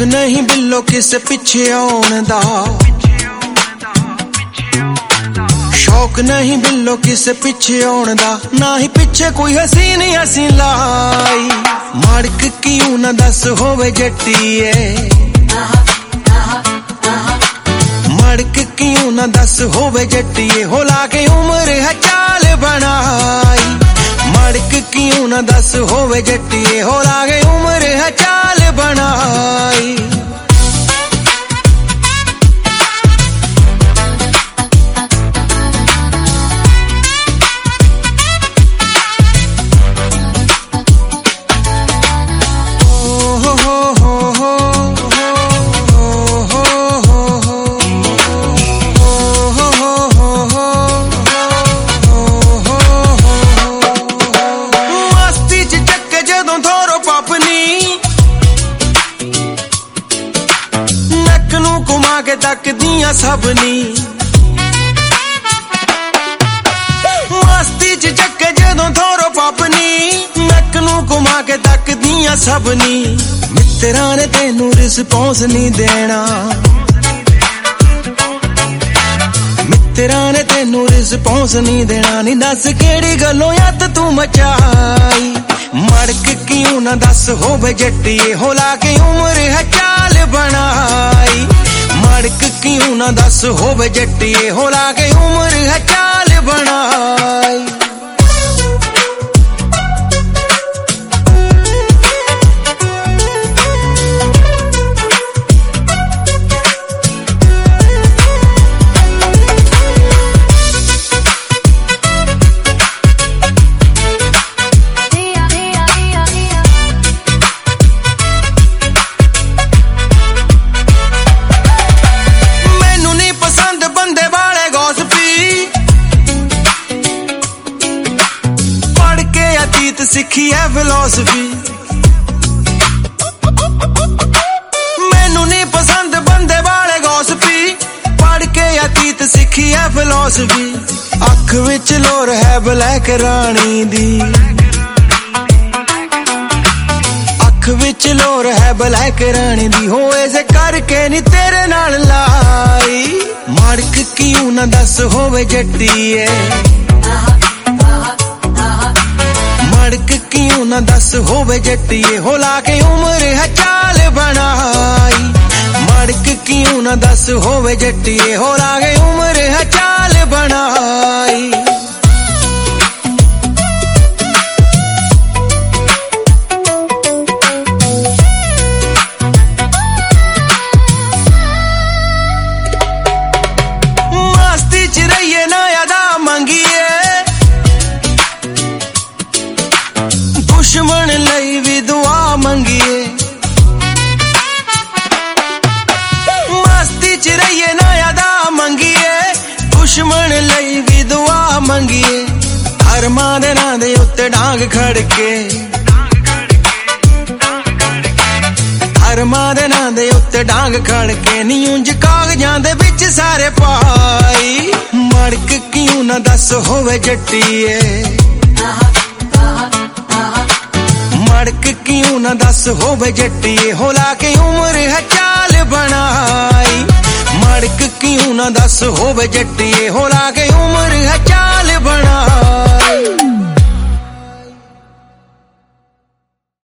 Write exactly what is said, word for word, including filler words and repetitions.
नहीं बिल्लो किसे पिछे आउण दा, शौक नहीं बिल्लो किसे पिछे आउण दा, ना ही पिछे कोई हसीन हसी लाई। मड़क क्यों न दस होवे जट्टीए, मड़क क्यों न दस होवे जट्टीए, हो लागे उम्र है चाल बनाई। मड़क क्यों न दस होवे जट्टीए, हो लागे उम्र है चाल बनाई। के तक दिया सबनी मस्ती च चक्के जदों थोरो पापनी, नक नू घुमा के तक दिया सबनी। मित्रा ने तेनू रिस्पॉन्स नहीं देना, मित्रा ने तेनू रिस्पॉन्स नहीं देना, नी दस केड़ी गलों यद तू मचाई। मड़क क्यों न दस होवे जट्टीए, हो लागे उम्र है चाल बनाई। मड़क क्यों न दस होवे जट्टीए, हो लागे उम्र है चाल बनाई। सीखी है फिलॉसफी, मैनू नहीं पसंद बंदे वाले गॉसिपी, पढ़ के अतीत सीखी है फिलॉसफी। अख विच लोर है ब्लैक रानी दी, अख विच लोर है ब्लैक रानी दी, होए से करके नी तेरे नाल लाई। मड़क क्यों न दस होवे जट्टीए, मड़क क्यों न दस होवे जट्टीए, हो लागे उम्र है चाल बनाई। मड़क क्यों न दस होवे जट्टीए, हो लागे उम्र है चाल बनाई। मस्ती च रहिए ना यादा मंगिए, दुश्मन लई भी दुआ मंगिए। मस्ती च रहिए ना यादा मंगिए, दुश्मन लई भी दुआ मंगिए। धर्मां दे नां दे उत्ते डांग खड़के, धर्मां दे नां दे उत्ते डांग खड़के, नी उंज कागजां दे विच सारे पाई। मड़क क्यों न दस होवे जट्टीए, मड़क क्यों न दस होवे जट्टीए, हो लागे उम्र है चाल बनाई। मड़क क्यों न दस होवे जट्टीए, हो लागे उम्र